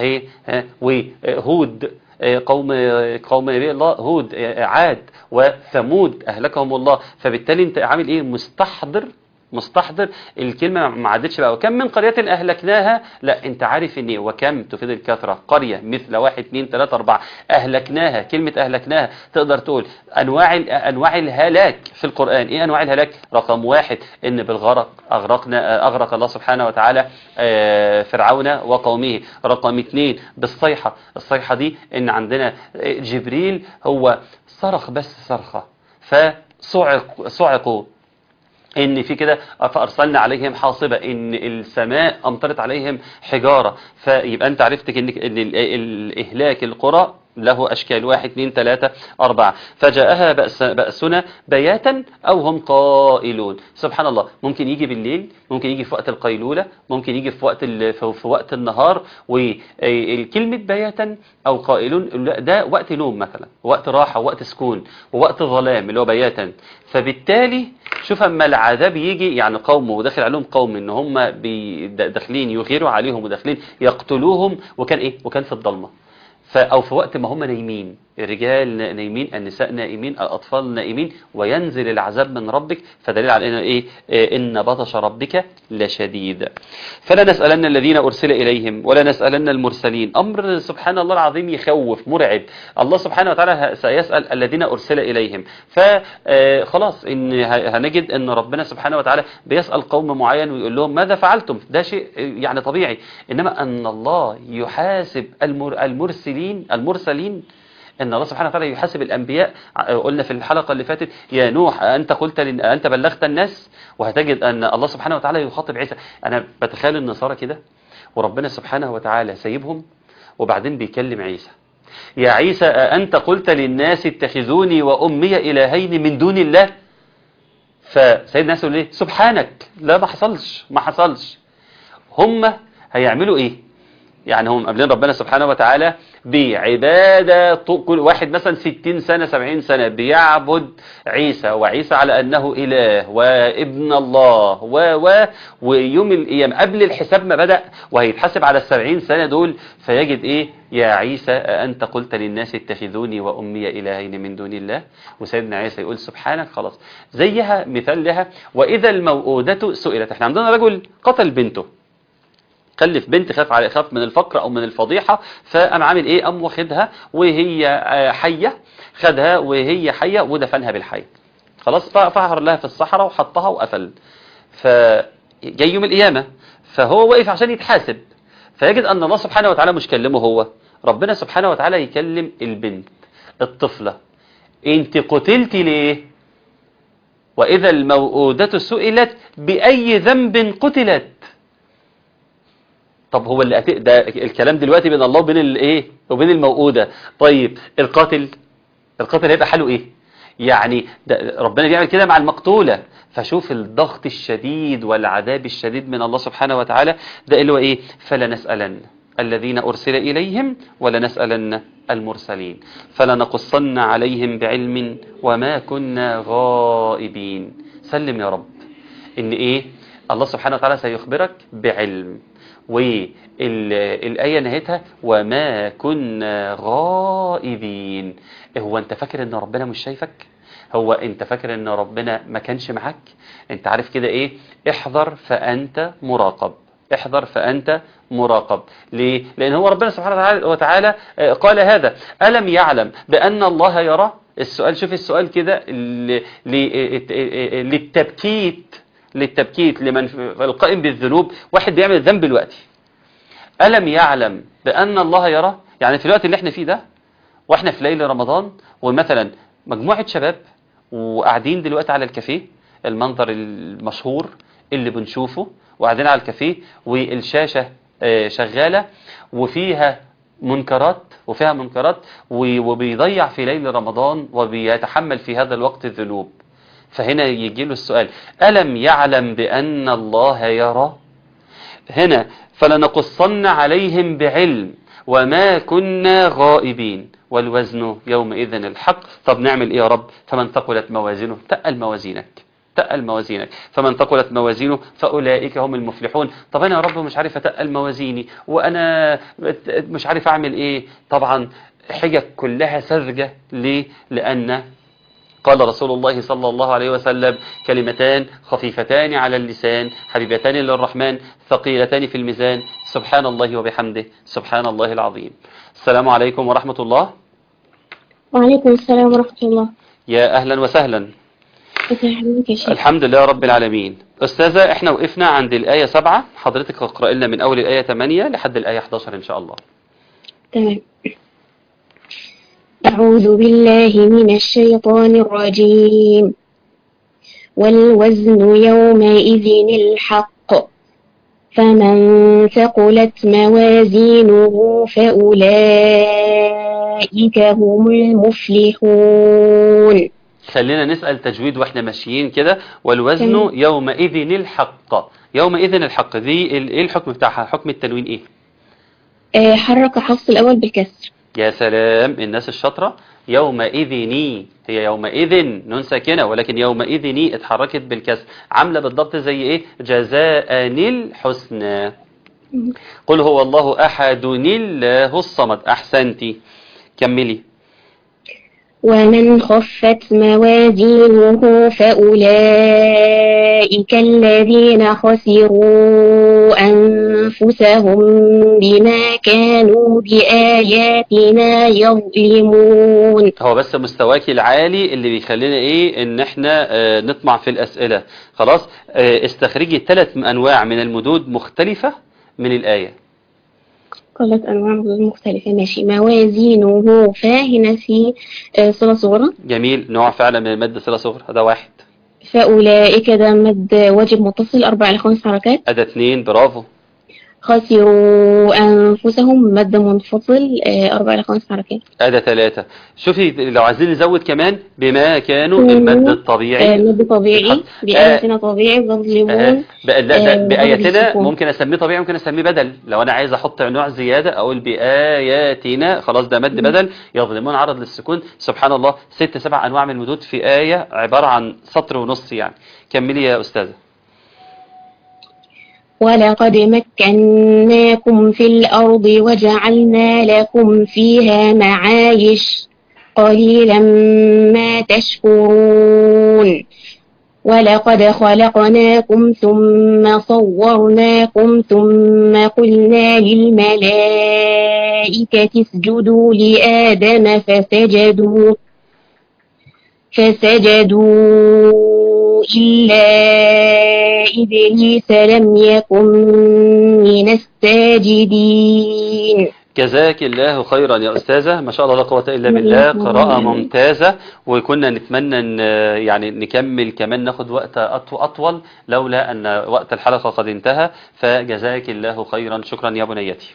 وهود، قوم نبي الله هود، عاد وثمود أهلكهم الله. فبالتالي انت عامل ايه؟ مستحضر الكلمة، ما عادتش بقى وكم من قرية أهلكناها، لا انت عارف ان وكم تفيد الكثرة. قرية مثل 1 2 3 4 أهلكناها. كلمة أهلكناها تقدر تقول أنواع الهلاك في القرآن. ايه أنواع الهلاك؟ رقم 1 ان بالغرق أغرق الله سبحانه وتعالى فرعون وقومه. رقم 2 بالصيحة. الصيحة دي ان عندنا جبريل هو صرخ بس صرخة فصعقوا، ان في كده فارسلنا عليهم حاصبة، ان السماء امطرت عليهم حجارة. فيبقى انت عرفت ان الاهلاك القرى له أشكال 1 2 3 4. فجاءها بأسنا بياتا أو هم قائلون. سبحان الله، ممكن يجي بالليل، ممكن يجي في وقت القيلولة، ممكن يجي في وقت النهار. والكلمة بياتا أو قائلون ده وقت نوم مثلا، وقت راحة، وقت سكون، ووقت ظلام اللي هو بياتا. فبالتالي شوف اما العذاب يجي، يعني قوم وداخل عليهم قوم ان هم داخلين يغيروا عليهم وداخلين يقتلوهم، وكان ايه؟ وكان في الضلمة، أو في وقت ما هم نايمين، الرجال نايمين، النساء نائمين، الأطفال نائمين، وينزل العذاب من ربك. فدليل على إنه إيه؟ إن بطش ربك لشديد. فلا نسألن الذين أرسل إليهم ولا نسألن المرسلين. أمر سبحان الله العظيم يخوف مرعب. الله سبحانه وتعالى سيسأل الذين أرسل إليهم. فخلاص إن هنجد أن ربنا سبحانه وتعالى بيسأل قوم معين ويقول لهم ماذا فعلتم؟ ده شيء يعني طبيعي. إنما أن الله يحاسب المرسلين، ان الله سبحانه وتعالى يحاسب الانبياء. قلنا في الحلقه اللي فاتت يا نوح انت بلغت الناس، وهتجد ان الله سبحانه وتعالى يخاطب عيسى. انا بتخيل النصارى كده وربنا سبحانه وتعالى سايبهم وبعدين بيكلم عيسى، يا عيسى انت قلت للناس اتخذوني وامي الهين من دون الله؟ فسيدنا عيسى يقول ايه؟ سبحانك، لا ما حصلش. هم هيعملوا ايه؟ يعني هم قابلين ربنا سبحانه وتعالى بعبادة، كل واحد مثلا 60 سنة 70 سنة بيعبد عيسى، وعيسى على أنه إله وابن الله ويوم القيامة قبل الحساب ما بدأ وهيتحاسب على 70 سنة دول، فيجد إيه؟ يا عيسى أنت قلت للناس اتخذوني وأمي إلهين من دون الله، وسيدنا عيسى يقول سبحانك. خلاص زيها مثال لها. وإذا الموءودة سئلت، احنا عندنا رجل قتل بنته، خلف بنت، خاف من الفقر او من الفضيحه، فقام عامل ايه؟ قام واخدها وهي حيه، خدها وهي حيه ودفنها بالحي. خلاص ففحر لها في الصحراء وحطها وقفل. فجاي يوم القيامه فهو واقف عشان يتحاسب، فيجد ان الله سبحانه وتعالى مش كلمه هو، ربنا سبحانه وتعالى يكلم البنت الطفله. انت قتلتي ليه؟ واذا الموءودة سئلت باي ذنب قتلت. طب هو اللي ده الكلام دلوقتي بين الله وبين الايه وبين الموءودة. طيب القاتل هيبقى حاله ايه؟ يعني ده ربنا بيعمل كده مع المقتولة، فشوف الضغط الشديد والعذاب الشديد من الله سبحانه وتعالى. ده اللي هو ايه؟ فلنسألن الذين أرسل إليهم ولنسألن المرسلين فلنقصن عليهم بعلم وما كنا غائبين. سلم يا رب ان ايه؟ الله سبحانه وتعالى سيخبرك بعلم، والآية نهايتها وما كنا غائبين. هو انت فاكر ان ربنا مش شايفك؟ هو انت فاكر ان ربنا ما كانش معاك؟ انت عارف كده ايه؟ احذر فأنت مراقب، احذر فأنت مراقب. ليه؟ لأن هو ربنا سبحانه وتعالى قال هذا ألم يعلم بأن الله يرى. السؤال، شوف السؤال كده للتبكيت لمن القائم بالذنوب. واحد بيعمل ذنب دلوقتي، ألم يعلم بأن الله يرى؟ يعني في الوقت اللي احنا فيه ده واحنا في ليل رمضان، ومثلا مجموعة شباب وقاعدين دلوقتي على الكافيه، المنظر المشهور اللي بنشوفه، وقاعدين على الكافيه والشاشة شغالة وفيها منكرات وبيضيع في ليل رمضان وبيتحمل في هذا الوقت الذنوب. فهنا يجي له السؤال ألم يعلم بأن الله يرى؟ هنا فلنقصن عليهم بعلم وما كنا غائبين والوزن يومئذ الحق. طب نعمل ايه يا رب؟ فمن ثقلت موازينه، تقل موازينك، فمن ثقلت موازينه فأولئك هم المفلحون. طب انا يا رب مش عارف اتقل موازيني وانا مش عارف اعمل ايه. طبعا حجج كلها ساذجة. ليه؟ لأن قال رسول الله صلى الله عليه وسلم كلمتان خفيفتان على اللسان حبيبتان للرحمن ثقيلتان في الميزان، سبحان الله وبحمده سبحان الله العظيم. السلام عليكم ورحمة الله. وعليكم السلام ورحمة الله. يا أهلا وسهلا. الحمد لله رب العالمين. أستاذة احنا وقفنا عند الآية 7، حضرتك اقرأ لنا من أول الآية 8 لحد الآية 11 إن شاء الله. تمام. أعوذ بالله من الشيطان الرجيم. والوزن يومئذ الحق فمن ثقلت موازينه فأولئك هم المفلحون. خلينا نسأل تجويد واحنا ماشيين كده. والوزن يومئذ الحق، يومئذ الحق دي ايه الحكم بتاعها؟ حكم التنوين ايه؟ حرك حفص الأول بالكسر. يا سلام، الناس الشاطرة. يومئذني، هي يومئذ نون ساكنة، ولكن يومئذني اتحركت بالكسر، عاملة بالضبط زي ايه؟ جزاء الحسنى. قل هو الله أحد الله الصمد. أحسنتي، كملي. ومن خفت موازينه فأولئك الذين خسروا أنفسهم بما كانوا بآياتنا يظلمون. هو بس مستواك العالي اللي بيخلينا ايه ان احنا نطمع في الأسئلة. خلاص استخرجي 3 أنواع من المدود مختلفة من الآية. 3 أنواع مدود مختلفة، ماشي. موازينه فهنا في صلة صغرى. جميل، نوع فعلا من المد صلة صغرى، هذا واحد. فأولئك ده مد واجب متصل 4 إلى 5 حركات. هذا 2، برافو. خسروا أنفسهم مد منفصل 4 إلى 5 حركات. أدا 3. شوفي لو عايزين نزود كمان بما كانوا المد الطبيعي مد طبيعي بآياتنا طبيعي يظلمون. بآياتنا ممكن أسميه طبيعي، ممكن أسميه بدل. لو أنا عايز أحط نوع زيادة أقول بآياتنا، خلاص ده مد بدل. يظلمون عرض للسكون. سبحان الله 6 7 أنواع من المدود في آية عبارة عن سطر ونص يعني. كملي يا أستاذة. ولقد مكناكم في الأرض وجعلنا لكم فيها معايش قليلا ما تشكرون. ولقد خلقناكم ثم صورناكم ثم قلنا للملائكة اسجدوا لآدم فسجدوا إلا إبليس لم يكن من الساجدين. جزاك الله خيرا يا أستاذة، ما شاء الله لا قوة إلا بالله، قراءة ممتازة. وكنا نتمنى أن يعني نكمل كمان، ناخد وقت أطول لولا أن وقت الحلقة قد انتهى. فجزاك الله خيرا، شكرا يا بنيتي.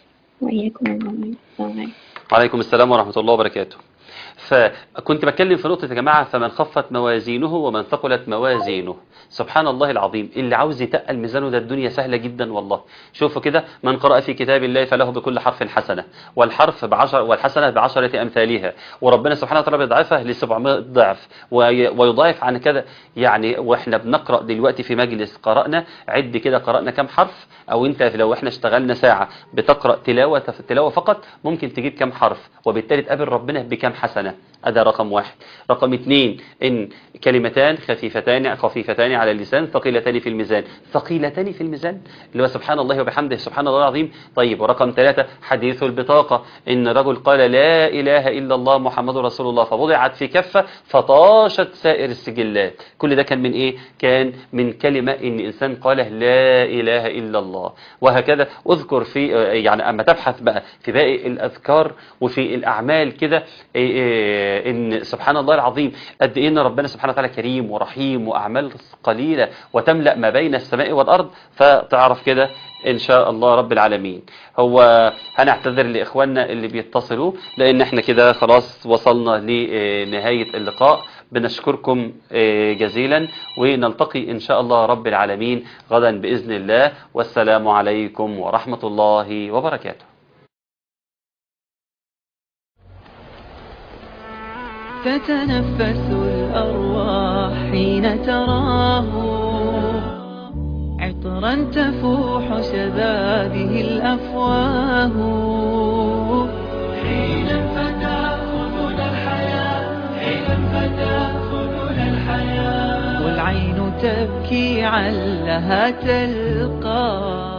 وعليكم السلام ورحمة الله وبركاته. فكنت بتكلم في نقطة يا جماعة، فمن خفت موازينه ومن ثقلت موازينه. سبحان الله العظيم، اللي عاوز يتقل ميزانه ده الدنيا سهلة جدا والله. شوفوا كده، من قرأ في كتاب الله فله بكل حرف حسنة، والحرف والحسنة ب10 أمثالها، وربنا سبحانه وتعالى بيضعفها ل700 ضعف ويضاعف عن كده يعني. واحنا بنقرأ دلوقتي في مجلس قرأنا، عد كده قرأنا كم حرف، او انت لو احنا اشتغلنا ساعة بتقرأ تلاوة فقط ممكن تجيب كم حرف، وبالتالي تقابل ربنا بكم حسنة. هذا رقم 1. رقم 2، إن كلمتان خفيفتان على اللسان ثقيلتان في الميزان. ثقيلتان في الميزان اللي هو سبحان الله وبحمده سبحان الله العظيم. طيب ورقم 3، حديث البطاقة، إن رجل قال لا إله إلا الله محمد رسول الله فوضعت في كفة فطاشت سائر السجلات. كل ده كان من إيه؟ كان من كلمة إن إنسان قال لا إله إلا الله. وهكذا أذكر في يعني أما تبحث بقى في باقي الأذكار وفي الأعمال كده إن سبحان الله العظيم قد إيه إن ربنا سبحانه وتعالى كريم ورحيم، وأعمال قليلة وتملأ ما بين السماء والأرض. فتعرف كده إن شاء الله رب العالمين. هو هنعتذر لإخواننا اللي بيتصلوا، لأن احنا كده خلاص وصلنا لنهاية اللقاء. بنشكركم جزيلا، ونلتقي إن شاء الله رب العالمين غدا بإذن الله. والسلام عليكم ورحمة الله وبركاته. تتنفس الأرواح حين تراه عطرا تفوح شذاذه الأفواه. حينا فتأخذنا الحياة والعين تبكي علها تلقاه.